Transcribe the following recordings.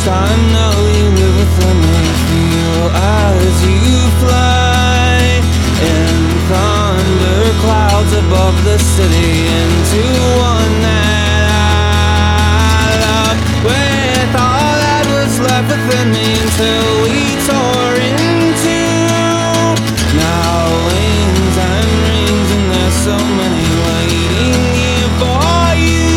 I know you live within me. Feel as you fly in thunder clouds above the city, into one that I love. With all that was left within me until we tore in two. Now wings and rings, and there's so many waiting here for you.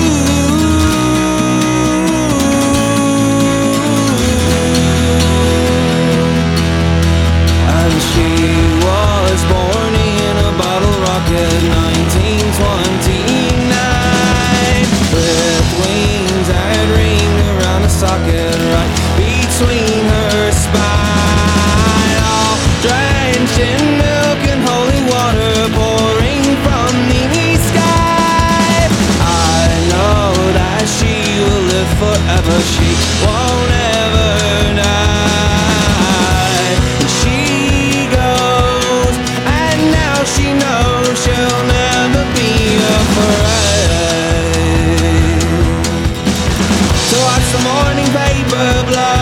And she was born in a bottle rocket, 1929, with wings that ring around a socket right between her spine, all drenched in milk and holy water pouring from the sky. I know that she will live forever, she won't ever die. And she goes, and now she knows she'll never be afraid. So watch the morning paper blow